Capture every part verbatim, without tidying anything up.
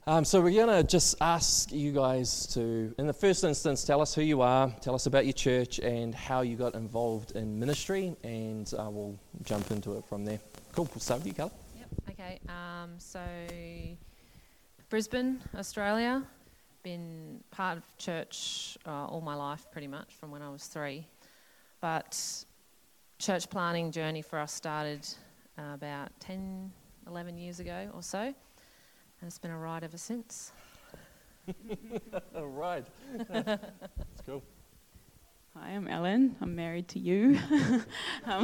Um, so we're going to just ask you guys to, in the first instance, tell us who you are, tell us about your church and how you got involved in ministry, and uh, we'll jump into it from there. Cool. We'll start with you, Carla. Yep. Okay. Um, so Brisbane, Australia. Been part of church uh, all my life, pretty much, from when I was three. But church planting journey for us started uh, about ten, eleven years ago or so, and it's been a ride ever since. A ride. That's cool. Hi, I'm Ellen. I'm married to you. um,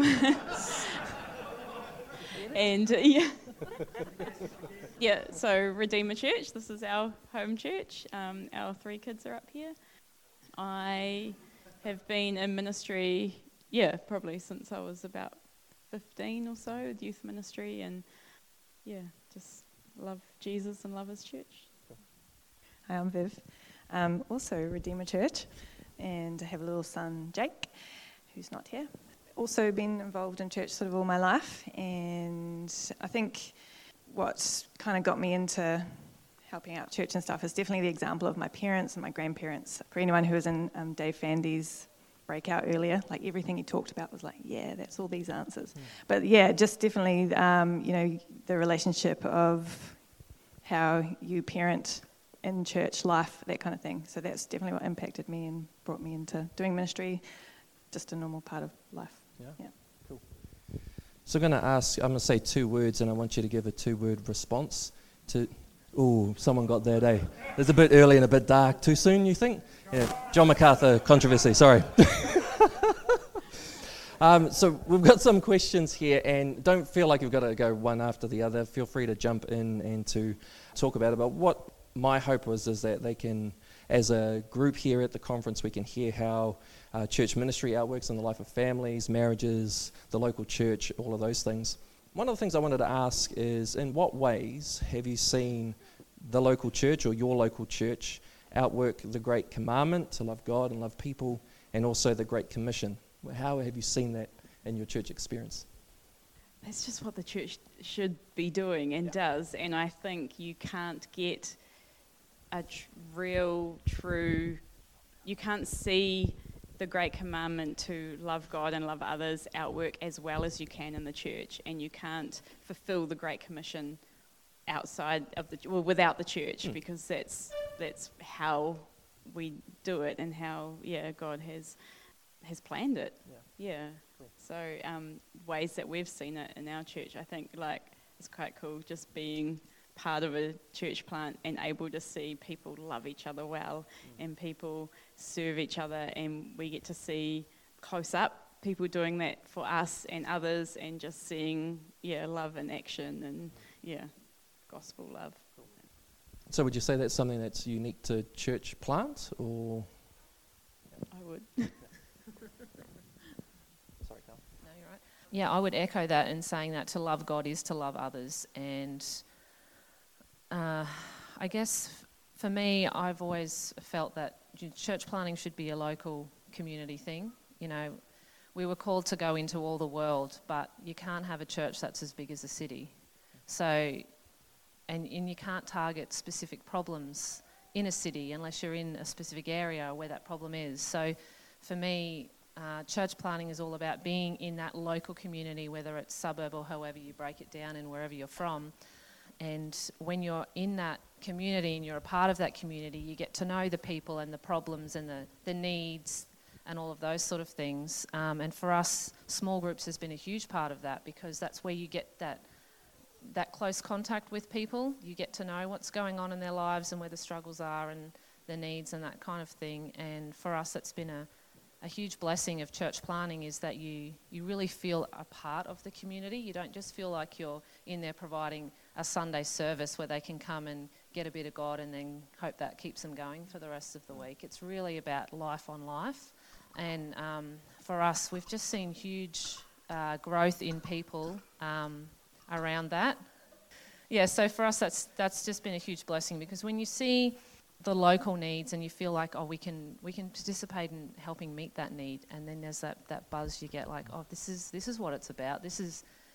and uh, yeah, yeah. So Redeemer Church. This is our home church. Um, our three kids are up here. I have been in ministry, yeah, probably since I was about fifteen or so, with youth ministry, and yeah, just love Jesus and love His church. Hi, I'm Viv. Um, also Redeemer Church, and I have a little son, Jake, who's not here. Also been involved in church sort of all my life, and I think what kind of got me into helping out church and stuff is definitely the example of my parents and my grandparents. For anyone who was in um, Dave Fandy's breakout earlier, like everything he talked about was like, yeah, that's all these answers. Mm. But yeah, just definitely, um, you know, the relationship of how you parent in church life, that kind of thing. So that's definitely what impacted me and brought me into doing ministry, just a normal part of life. Yeah, yeah. Cool. So I'm going to ask, I'm going to say two words, and I want you to give a two-word response to... Ooh, someone got that, eh? It's a bit early and a bit dark. Too soon, you think? Yeah, John MacArthur controversy, sorry. um, so we've got some questions here, and don't feel like you've got to go one after the other. Feel free to jump in and to talk about it. But what my hope was is that they can, as a group here at the conference, we can hear how uh, church ministry outworks in the life of families, marriages, the local church, all of those things. One of the things I wanted to ask is, in what ways have you seen the local church or your local church outwork the Great Commandment to love God and love people, and also the Great Commission? How have you seen that in your church experience? That's just what the church should be doing and yeah. does, and I think you can't get a tr- real, true, you can't see the Great Commandment to love God and love others outwork as well as you can in the church, and you can't fulfill the Great Commission outside of the well without the church, mm. because that's that's how we do it and how yeah God has has planned it. Yeah. yeah. Cool. So um, ways that we've seen it in our church, I think like it's quite cool just being part of a church plant and able to see people love each other well mm. and people serve each other, and we get to see close up people doing that for us and others, and just seeing yeah love in action and yeah gospel love. So would you say that's something that's unique to church plants, or? I would. Sorry, Carl. No, you're right. Yeah, I would echo that in saying that to love God is to love others, and Uh, I guess f- for me, I've always felt that church planting should be a local community thing. You know, we were called to go into all the world, but you can't have a church that's as big as a city. So, and, and you can't target specific problems in a city unless you're in a specific area where that problem is. So for me, uh, church planting is all about being in that local community, whether it's suburb or however you break it down and wherever you're from. And when you're in that community and you're a part of that community, you get to know the people and the problems and the, the needs and all of those sort of things. Um, and for us, small groups has been a huge part of that, because that's where you get that that close contact with people. You get to know what's going on in their lives and where the struggles are and the needs and that kind of thing. And for us, it's been a, a huge blessing of church planting, is that you, you really feel a part of the community. You don't just feel like you're in there providing a Sunday service where they can come and get a bit of God and then hope that keeps them going for the rest of the week. It's really about life on life. And um, for us, we've just seen huge uh, growth in people um, around that. Yeah, so for us, that's that's just been a huge blessing, because when you see the local needs and you feel like, oh, we can we can participate in helping meet that need, and then there's that, that buzz you get like, oh, this is this is what it's about. This is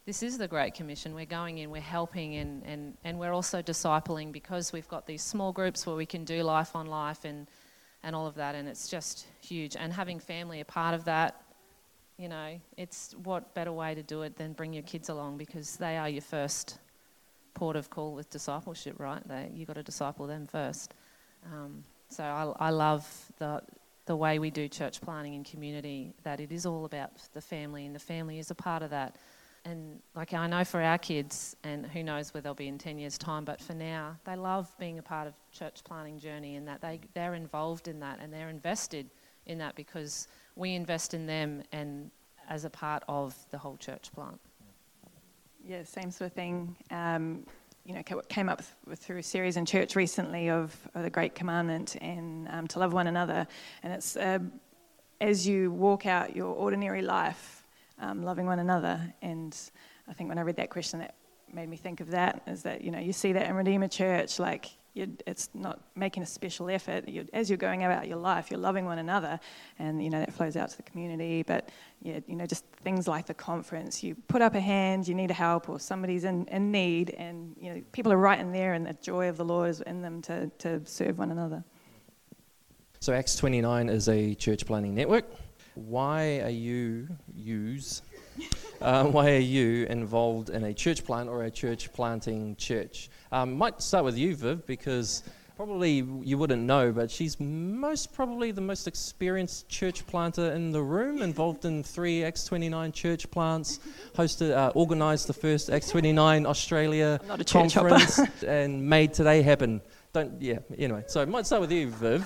this is the Great Commission. We're going in, we're helping, and, and, and we're also discipling, because we've got these small groups where we can do life on life and, and all of that, and it's just huge. And having family a part of that, you know, it's what better way to do it than bring your kids along, because they are your first port of call with discipleship, right? They, you've got to disciple them first. Um, so I, I love the the way we do church planting in community, that it is all about the family, and the family is a part of that. And like I know for our kids, and who knows where they'll be in ten years' time, but for now, they love being a part of church planting journey, and that they, they're involved in that, and they're invested in that because we invest in them and as a part of the whole church plant. Yeah, same sort of thing. Um, you know, came up with, through a series in church recently of, of the Great Commandment, and um, to love one another. And it's uh, as you walk out your ordinary life, um, loving one another. And I think when I read that question, that made me think of that, is that, you know, you see that in Redeemer Church, like, You're, it's not making a special effort. You're, as you're going about your life, you're loving one another, and you know that flows out to the community. But yeah, you know, just things like the conference. You put up a hand, you need help, or somebody's in, in need, and you know people are right in there, and the joy of the Lord is in them to to serve one another. So Acts twenty-nine is a church planting network. Why are you use? Uh, why are you involved in a church plant or a church planting church? Um, might start with you, Viv, because probably you wouldn't know, but she's most probably the most experienced church planter in the room, involved in three Acts twenty-nine church plants, hosted, uh, organised the first Acts twenty-nine Australia not a church conference, hopper. and made today happen. Don't, yeah, anyway, so might start with you, Viv.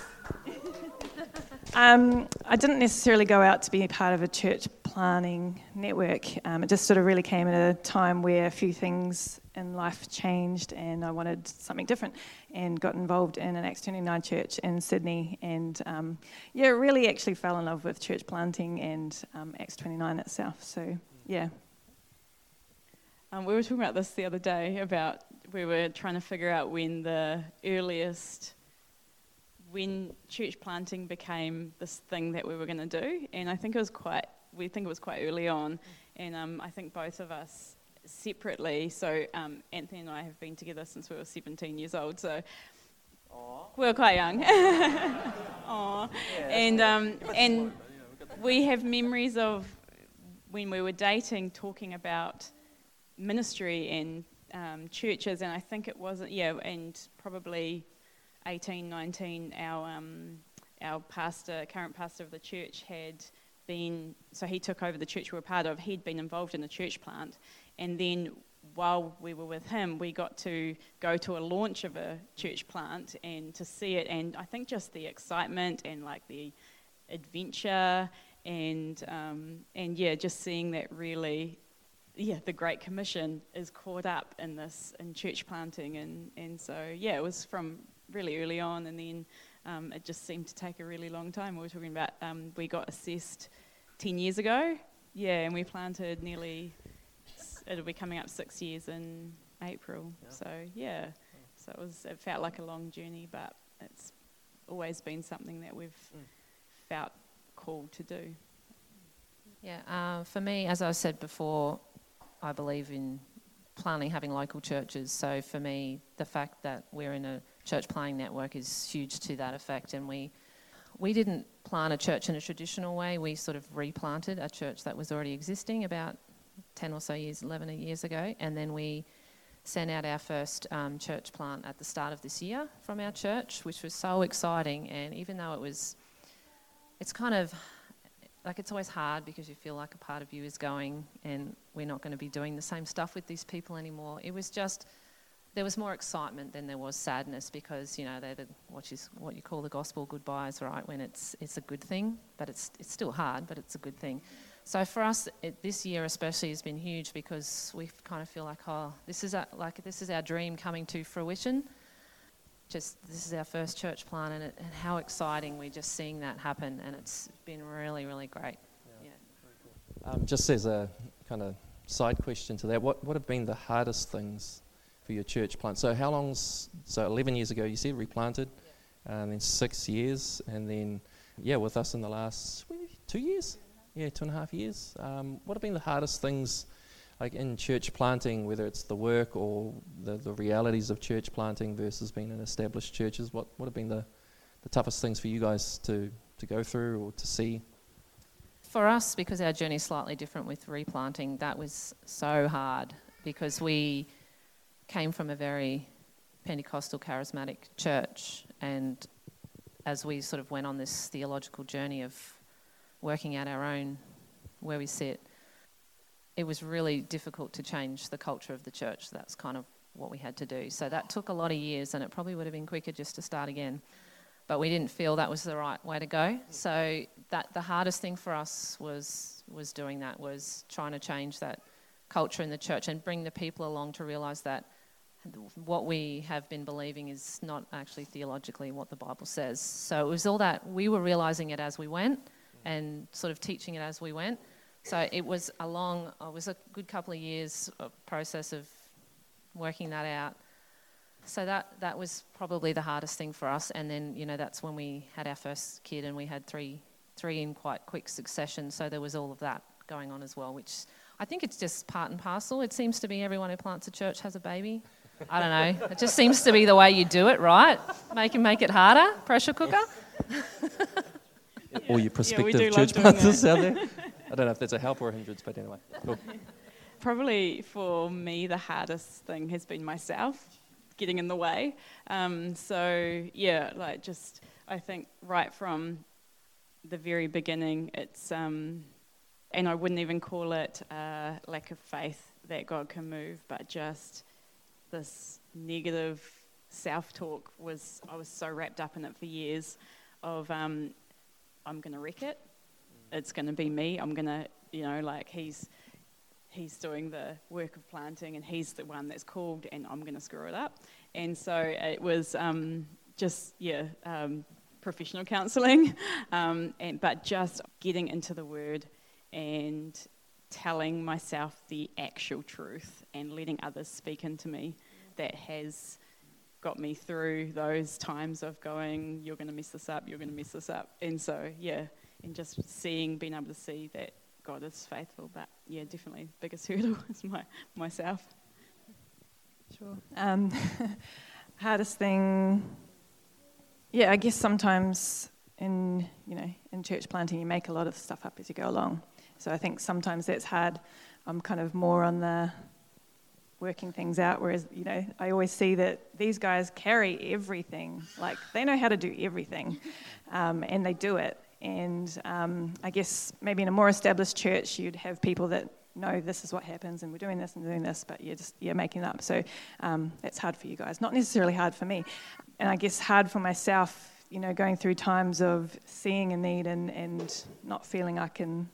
Um, I didn't necessarily go out to be part of a church planning network. Um, it just sort of really came at a time where a few things in life changed, and I wanted something different, and got involved in an Acts twenty-nine church in Sydney, and um, yeah, really actually fell in love with church planting and um, Acts twenty-nine itself. So yeah. Um, we were talking about this the other day, about we were trying to figure out when the earliest, when church planting became this thing that we were going to do, and I think it was quite, we think it was quite early on, and um, I think both of us separately, so um, Anthony and I have been together since we were seventeen years old, so Aww. we were quite young. Aww. Yeah, and um, and we have memories of when we were dating, talking about ministry and um, churches, and I think it wasn't, yeah, and probably eighteen, nineteen, our um, our pastor, current pastor of the church, had been, so he took over the church we were part of, he'd been involved in the church plant, and then while we were with him, we got to go to a launch of a church plant and to see it, and I think just the excitement and like the adventure and um, and yeah, just seeing that really, yeah, the Great Commission is caught up in this, in church planting, and, and so yeah, it was from really early on, and then um, it just seemed to take a really long time. We were talking about, um, we got assessed ten years ago, yeah, and we planted nearly, it'll be coming up six years in April, yeah. so yeah, so it was, it felt like a long journey, but it's always been something that we've mm. felt called to do. Yeah, uh, for me, as I said before, I believe in planning, having local churches. So for me, the fact that we're in a church planting network is huge to that effect. And we we didn't plant a church in a traditional way. We sort of replanted a church that was already existing about ten or so years, eleven years ago. And then we sent out our first um, church plant at the start of this year from our church, which was so exciting. And even though it was, it's kind of, like it's always hard because you feel like a part of you is going and we're not going to be doing the same stuff with these people anymore. It was just, there was more excitement than there was sadness, because, you know, they're the, what, you, what you call the gospel goodbyes, right, when it's it's a good thing, but it's it's still hard, but it's a good thing. So for us, it, this year especially has been huge, because we kind of feel like, oh, this is our, like this is our dream coming to fruition. Just this is our first church plant, and, it, and how exciting we're just seeing that happen, and it's been really, really great. Yeah. yeah. Um, just as a kind of side question to that, what what have been the hardest things for your church plant? So how long's, so eleven years ago you said replanted, yeah. and then six years, and then, yeah, with us in the last two years? Yeah, two and a half years. Um, what have been the hardest things, like in church planting, whether it's the work or the, the realities of church planting versus being in established churches, what, what have been the, the toughest things for you guys to, to go through or to see? For us, because our journey is slightly different with replanting, that was so hard because we came from a very Pentecostal charismatic church, and as we sort of went on this theological journey of working out our own where we sit, it was really difficult to change the culture of the church. That's kind of what we had to do. So that took a lot of years, and it probably would have been quicker just to start again. But we didn't feel that was the right way to go. So that the hardest thing for us was was doing that, was trying to change that culture in the church and bring the people along to realise that what we have been believing is not actually theologically what the Bible says. So it was all that we were realising it as we went and sort of teaching it as we went. So it was a long, it was a good couple of years of process of working that out. So that, that was probably the hardest thing for us. And then, you know, that's when we had our first kid and we had three three in quite quick succession. So there was all of that going on as well, which I think it's just part and parcel. It seems to be everyone who plants a church has a baby. I don't know. It just seems to be the way you do it, right? Make, make it harder, pressure cooker. All you prospective yeah, church planters out there. I don't know if that's a help or a hindrance, but anyway. Cool. Probably for me, the hardest thing has been myself getting in the way. Um, so, yeah, like just, I think right from the very beginning, it's, um, and I wouldn't even call it uh, lack of faith that God can move, but just this negative self-talk was, I was so wrapped up in it for years of, um, I'm going to wreck it. It's going to be me. I'm going to, you know, like he's he's doing the work of planting and he's the one that's called and I'm going to screw it up. And so it was um, just, yeah, um, professional counselling, um, and but just getting into the Word and telling myself the actual truth and letting others speak into me that has got me through those times of going, you're going to mess this up, you're going to mess this up. And so, yeah, and just seeing, being able to see that God is faithful. But, yeah, definitely biggest hurdle is my myself. Sure. Um, hardest thing, yeah, I guess sometimes in, you know, in church planting you make a lot of stuff up as you go along. So I think sometimes that's hard. I'm kind of more on the working things out, whereas, you know, I always see that these guys carry everything. Like, they know how to do everything, um, and they do it. And um, I guess maybe in a more established church, you'd have people that know this is what happens, and we're doing this and doing this, but you're just you're making it up. So um, that's hard for you guys. Not necessarily hard for me. And I guess hard for myself, you know, going through times of seeing a need and, and not feeling I can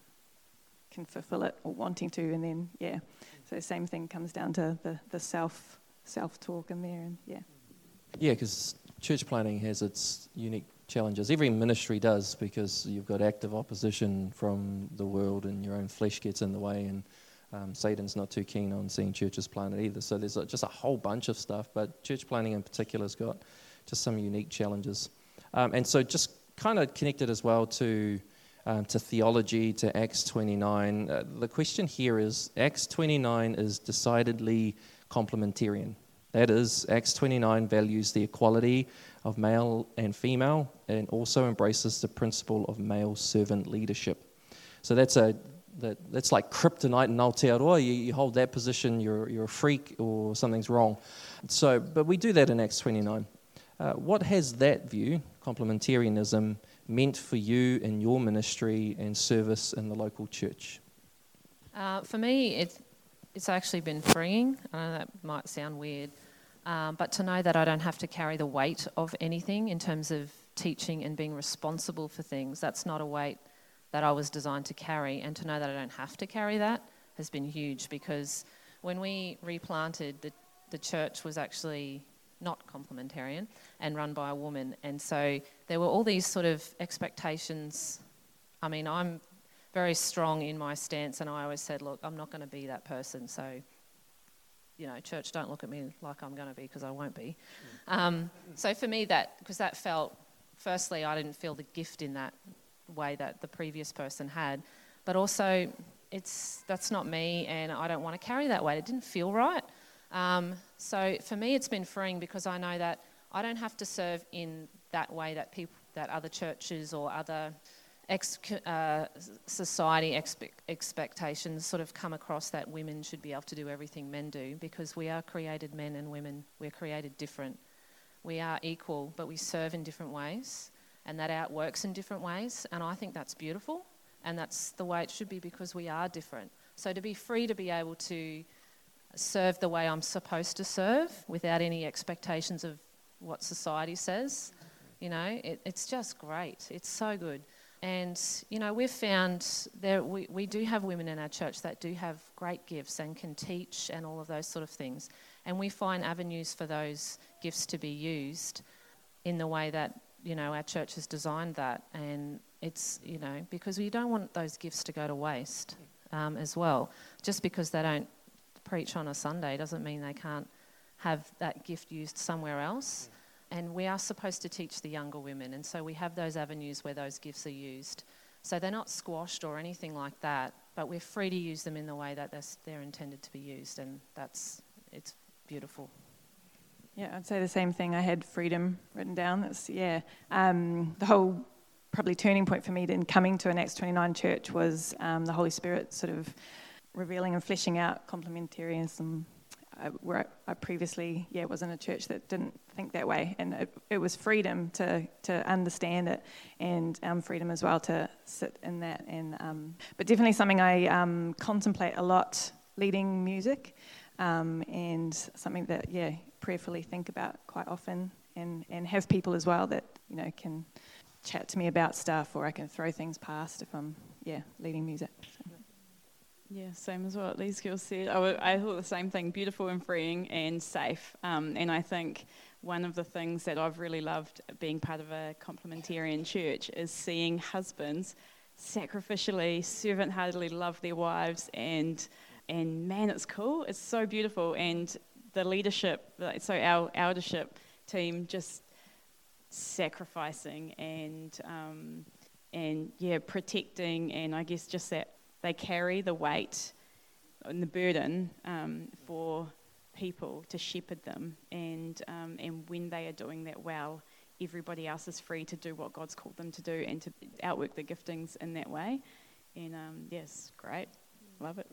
can fulfill it or wanting to, and then, yeah. So the same thing comes down to the, the self, self-talk in there, and yeah. Yeah, because church planting has its unique challenges. Every ministry does, because you've got active opposition from the world and your own flesh gets in the way, and um, Satan's not too keen on seeing churches planted either. So there's just a whole bunch of stuff, but church planting in particular has got just some unique challenges. Um, and so just kind of connected as well to um, to theology, to Acts twenty-nine. Uh, the question here is, Acts twenty-nine is decidedly complementarian. That is, Acts twenty-nine values the equality of male and female and also embraces the principle of male servant leadership. So that's a that that's like kryptonite in Aotearoa. You, you hold that position, you're you're a freak or something's wrong. So, but we do that in Acts twenty-nine. Uh, what has that view, complementarianism, meant for you in your ministry and service in the local church? Uh, for me, it's it's actually been freeing. I know that might sound weird, um, but to know that I don't have to carry the weight of anything in terms of teaching and being responsible for things. That's not a weight that I was designed to carry, and to know that I don't have to carry that has been huge, because when we replanted, the, the church was actually not complementarian and run by a woman, and so there were all these sort of expectations. I mean, I'm very strong in my stance, and I always said, look, I'm not going to be that person, so, you know, church, don't look at me like I'm going to be, because I won't be. Um, so for me, that, because that felt, firstly, I didn't feel the gift in that way that the previous person had, but also it's that's not me, and I don't want to carry that weight. It didn't feel right. Um, so for me, it's been freeing because I know that I don't have to serve in that way that people, that other churches or other ex, uh, society expe- expectations sort of come across that women should be able to do everything men do, because we are created men and women. We're created different. We are equal, but we serve in different ways, and that outworks in different ways, and I think that's beautiful, and that's the way it should be because we are different. So to be free to be able to serve the way I'm supposed to serve without any expectations of what society says, you know, it, it's just great. It's so good. And, you know, we've found there we, we do have women in our church that do have great gifts and can teach and all of those sort of things. And we find avenues for those gifts to be used in the way that, you know, our church has designed that. And it's, you know, because we don't want those gifts to go to waste um, as well. Just because they don't preach on a Sunday doesn't mean they can't have that gift used somewhere else. And we are supposed to teach the younger women, and so we have those avenues where those gifts are used. So they're not squashed or anything like that, but we're free to use them in the way that they're, they're intended to be used, and that's it's beautiful. Yeah, I'd say the same thing. I had freedom written down. That's yeah. Um, the whole probably turning point for me in coming to an Acts twenty-nine church was um, the Holy Spirit sort of revealing and fleshing out complementarianism. I, where I, I previously, yeah, was in a church that didn't think that way, and it, it was freedom to, to understand it, and um, freedom as well to sit in that. And um, but definitely something I um, contemplate a lot, leading music, um, and something that yeah, prayerfully think about quite often, and, and have people as well that you know can chat to me about stuff, or I can throw things past if I'm yeah leading music. So. Yeah, same as what these girls said. I, w- I thought the same thing, beautiful and freeing and safe. Um, and I think one of the things that I've really loved being part of a complementarian church is seeing husbands sacrificially, servant-heartedly love their wives, and and man, it's cool. It's so beautiful. And the leadership, so our eldership team just sacrificing and um, and yeah, protecting, and I guess just that they carry the weight and the burden um, for people to shepherd them, and um, and when they are doing that well, everybody else is free to do what God's called them to do and to outwork their giftings in that way. And um, yes, great, love it.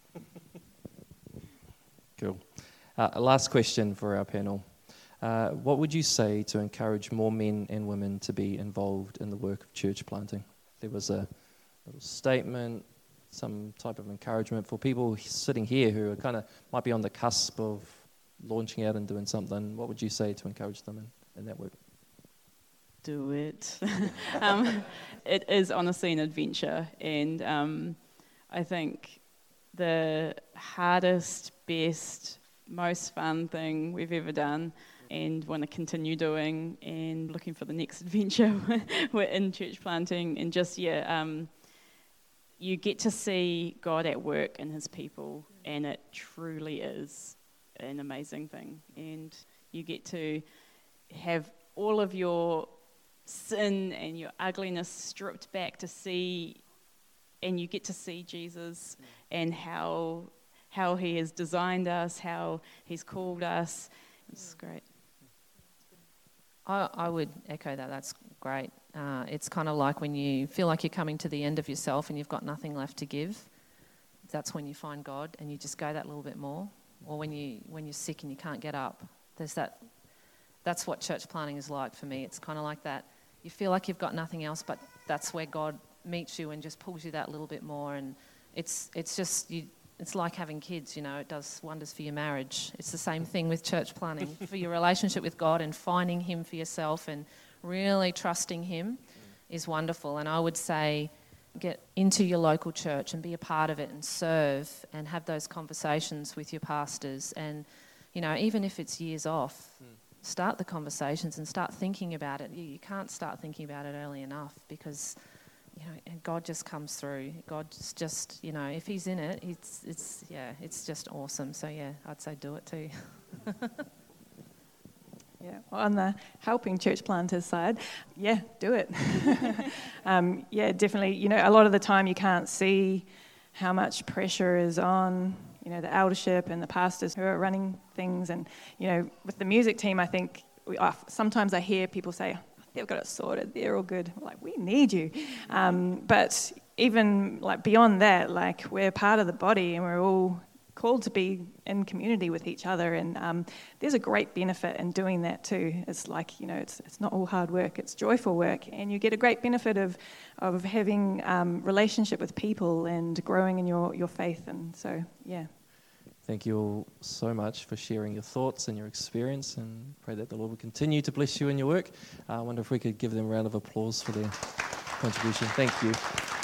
Cool. Uh, last question for our panel. Uh, what would you say to encourage more men and women to be involved in the work of church planting? There was a little statement, some type of encouragement for people sitting here who are kind of might be on the cusp of launching out and doing something. What would you say to encourage them in, in that work? Do it. um, it is honestly an adventure, and um, I think the hardest, best, most fun thing we've ever done, and want to continue doing, and looking for the next adventure we're in church planting, and just yeah um, you get to see God at work in his people, and it truly is an amazing thing. And you get to have all of your sin and your ugliness stripped back to see, and you get to see Jesus and how how he has designed us, how he's called us. It's great. I, I would echo that. That's great. Uh, it's kind of like when you feel like you're coming to the end of yourself and you've got nothing left to give. That's when you find God and you just go that little bit more. Or when you when you're sick and you can't get up. There's that. That's what church planting is like for me. It's kind of like that. You feel like you've got nothing else, but that's where God meets you and just pulls you that little bit more. And it's it's just you. It's like having kids, you know, it does wonders for your marriage. It's the same thing with church planting, for your relationship with God, and finding him for yourself and really trusting him is wonderful. And I would say get into your local church and be a part of it and serve and have those conversations with your pastors. And, you know, even if it's years off, mm. start the conversations and start thinking about it. You, you can't start thinking about it early enough, because you know, and God just comes through. God's just, you know, if he's in it, it's, it's, yeah, it's just awesome. So, yeah, I'd say do it too. Yeah, on the helping church planters side, yeah, do it. um, yeah, definitely. You know, a lot of the time you can't see how much pressure is on, you know, the eldership and the pastors who are running things. And, you know, with the music team, I think we, uh, sometimes I hear people say, they've got it sorted, they're all good. We're like, we need you. Um, but even like beyond that, like we're part of the body and we're all called to be in community with each other, and um, there's a great benefit in doing that too. It's like, you know, it's it's not all hard work, it's joyful work, and you get a great benefit of of having um, relationship with people and growing in your, your faith. And so, yeah. Thank you all so much for sharing your thoughts and your experience, and pray that the Lord will continue to bless you in your work. Uh, I wonder if we could give them a round of applause for their contribution. Thank you.